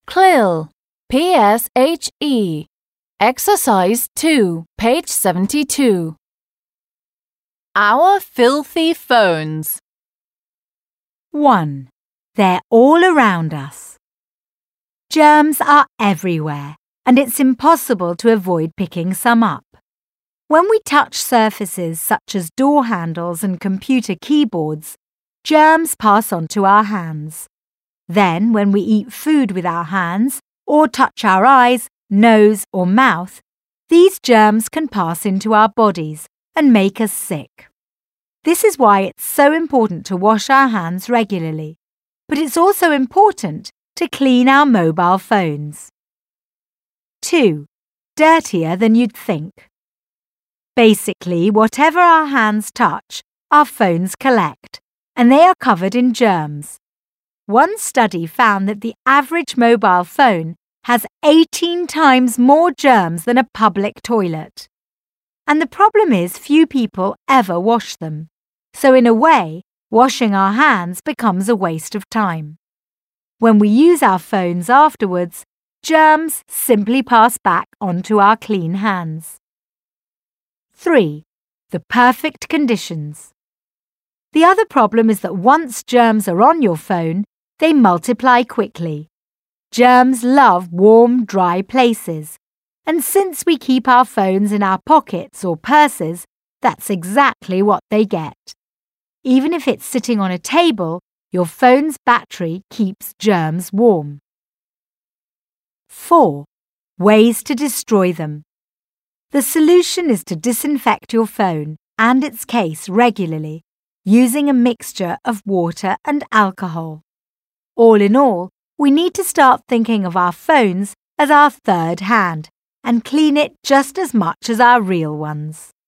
PSHE. P-S-H-E. Exercise 2, page 72. Our filthy phones. 1. They're all around us. Germs are everywhere, and it's impossible to avoid picking some up. When we touch surfaces such as door handles and computer keyboards, germs pass on to our hands. Then, when we eat food with our hands or touch our eyes, nose or mouth, these germs can pass into our bodies and make us sick. This is why it's so important to wash our hands regularly, but it's also important to clean our mobile phones. 2. Dirtier than you'd think. Basically, whatever our hands touch, our phones collect, and they are covered in germs. One study found that the average mobile phone has 18 times more germs than a public toilet. And the problem is few people ever wash them. So in a way, washing our hands becomes a waste of time. When we use our phones afterwards, germs simply pass back onto our clean hands. 3. The perfect conditions. The other problem is that once germs are on your phone, they multiply quickly. Germs love warm, dry places. And since we keep our phones in our pockets or purses, that's exactly what they get. Even if it's sitting on a table, your phone's battery keeps germs warm. 4. Ways to destroy them. The solution is to disinfect your phone and its case regularly, using a mixture of water and alcohol. All in all, we need to start thinking of our phones as our third hand and clean it just as much as our real ones.